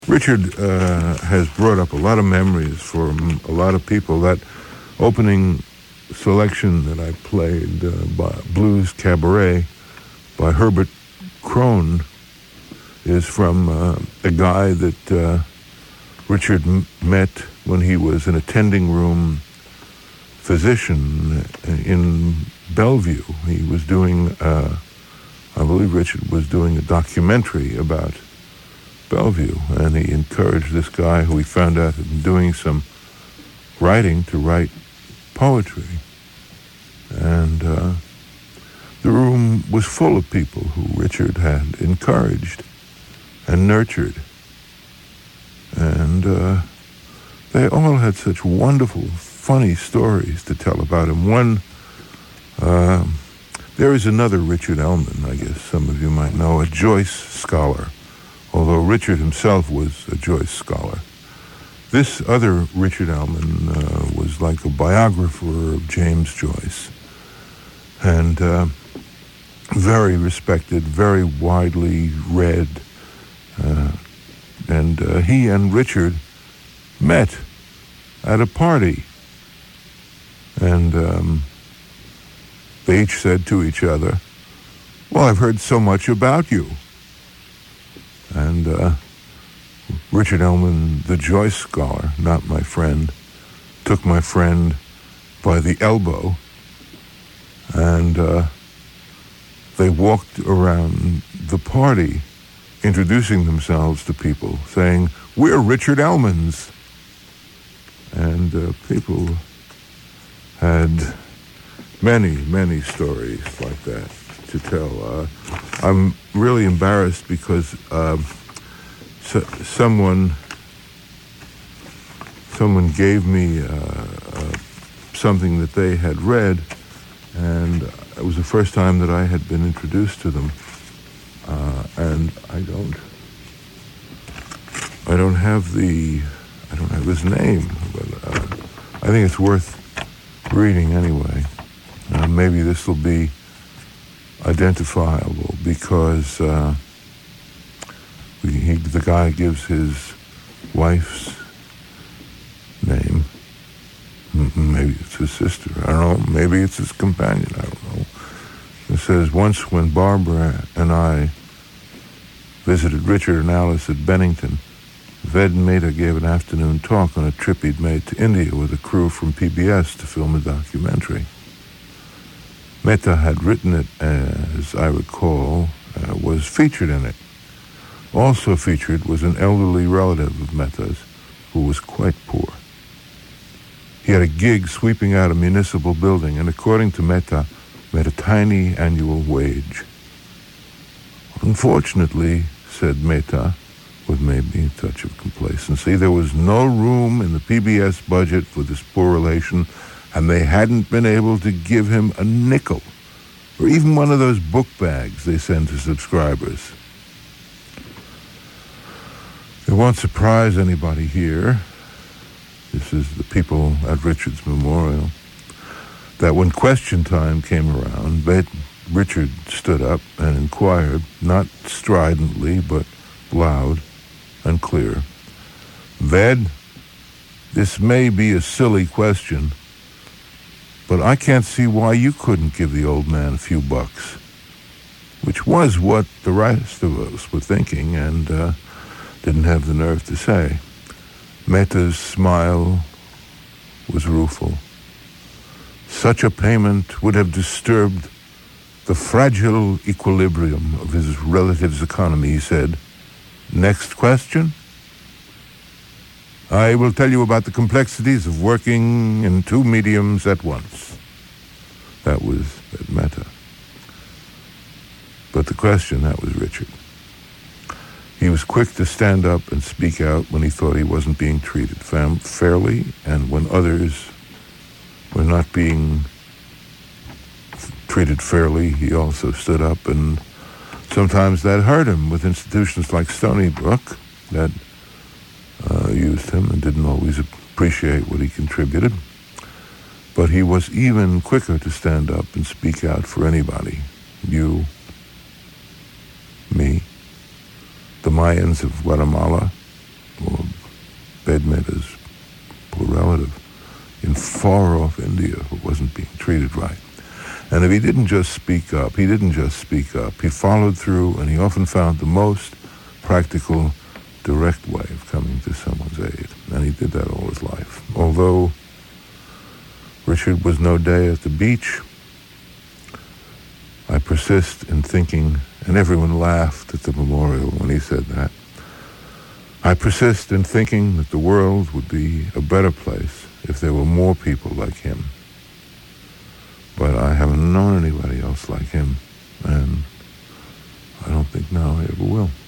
Richard has brought up a lot of memories for a lot of people. That opening selection that I played by Blues Cabaret by Herbert Crone is from a guy that Richard met when he was an attending room physician in Bellevue. He was doing, I believe Richard was doing a documentary about Bellevue, and he encouraged this guy who he found out had been doing some writing to write poetry. And the room was full of people who Richard had encouraged and nurtured. And they all had such wonderful, funny stories to tell about him. There is another Richard Ellman, I guess some of you might know, a Joyce scholar, although Richard himself was a Joyce scholar. This other Richard Ellman was like a biographer of James Joyce, and very respected, very widely read. And he and Richard met at a party. And they each said to each other, "Well, I've heard so much about you." And Richard Ellman, the Joyce scholar, not my friend, took my friend by the elbow, and they walked around the party introducing themselves to people, saying, "We're Richard Ellmans." And people had many, many stories like that to tell. I'm really embarrassed because someone gave me something that they had read, and it was the first time that I had been introduced to them. And I don't have his name, but I think it's worth reading anyway. Maybe this will be identifiable because the guy gives his wife's name. Maybe it's his sister. I don't know. Maybe it's his companion. I don't know. It says, "Once when Barbara and I visited Richard and Alice at Bennington, Ved Mehta gave an afternoon talk on a trip he'd made to India with a crew from PBS to film a documentary. Mehta had written it, as I recall, was featured in it. Also featured was an elderly relative of Mehta's who was quite poor. He had a gig sweeping out a municipal building, and according to Mehta, made a tiny annual wage. Unfortunately, said Mehta, with maybe a touch of complacency, there was no room in the PBS budget for this poor relation, and they hadn't been able to give him a nickel, or even one of those book bags they send to subscribers. It won't surprise anybody here, this is the people at Richard's memorial, that when question time came around, Richard stood up and inquired, not stridently, but loud and clear, "Ved, this may be a silly question, but I can't see why you couldn't give the old man a few bucks," which was what the rest of us were thinking and didn't have the nerve to say. Mehta's smile was rueful. Such a payment would have disturbed the fragile equilibrium of his relative's economy, he said. Next question? I will tell you about the complexities of working in two mediums at once. That was Mehta. But the question, that was Richard. He was quick to stand up and speak out when he thought he wasn't being treated fairly, and when others were not being treated fairly, he also stood up, and sometimes that hurt him with institutions like Stony Brook that used him and didn't always appreciate what he contributed. But he was even quicker to stand up and speak out for anybody. You, me, the Mayans of Guatemala, met his poor relative in far-off India who wasn't being treated right. And if he didn't just speak up, he followed through, and he often found the most practical, direct way of coming to someone's aid. And he did that all his life. Although Richard was no day at the beach, I persist in thinking, and everyone laughed at the memorial when he said that, I persist in thinking that the world would be a better place if there were more people like him. But I haven't known anybody else like him, and I don't think now I ever will.